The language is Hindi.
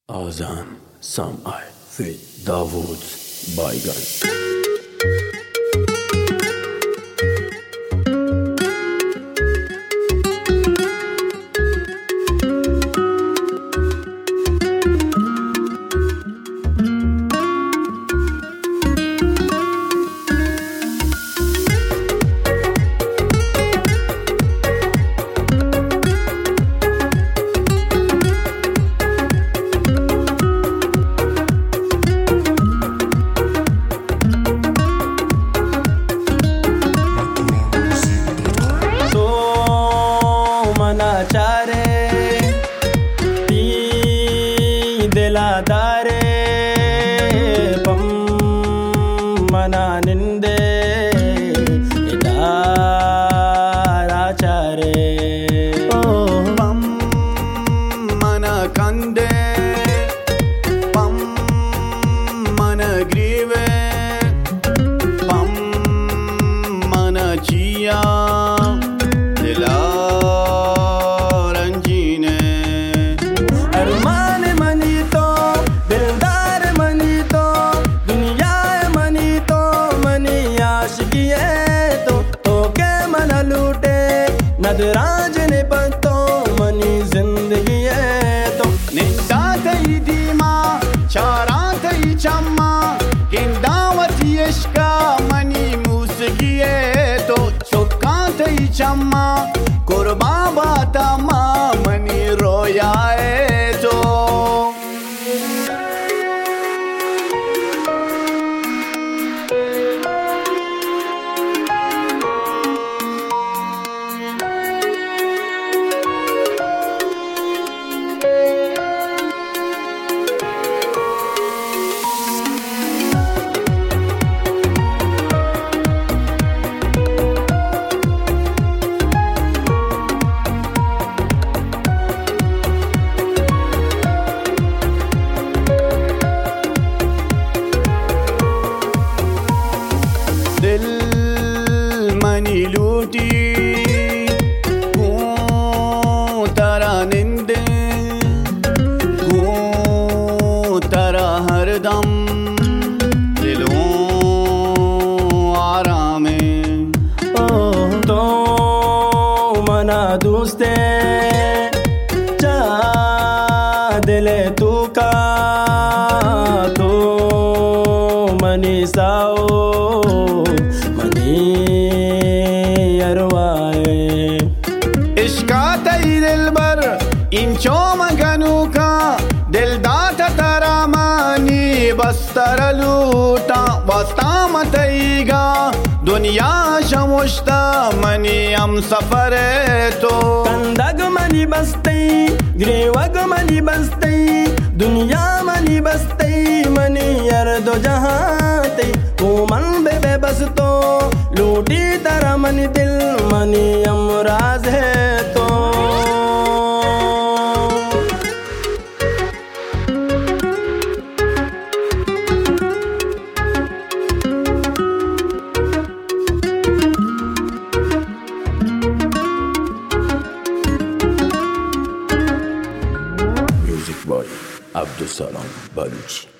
Azam Sam'ay ve Davut Baygan. चारे ती दिलादारे पम मना निंदे इदारा चारे ओ पम मना कंदे पम मन ग्रीवे पम मन जिया दिला नदराज ने पतो मनी जिंदगी है तो निंदा थई दीमा चारा थई चम्मा गिंदावती इश्का मनी मूसगी है तो चुका थई चम्मा कुर्बा बाता माँ मनी रोया है तो दिल मनी लूटी तारा निंदे तारा हरदम दिलों आराम तो मना दोस्ते चा दिले तू का तो मनी साओ इश्का तई दिल बर इंचो मगनू का दिल दाता तारा मानी बस्तर लूटा वस्ता मतईगा दुनिया शमुश्ता मनी हम सफर तो कंदग मनी बसते ग्रेवग मनी बसते दुनिया मनी बसते मनी अर्दो जहाते वो मन बे बस तो लूटी तरह मनी दिल मनी अमराज है तो Music by Abdul Salam Baluchi.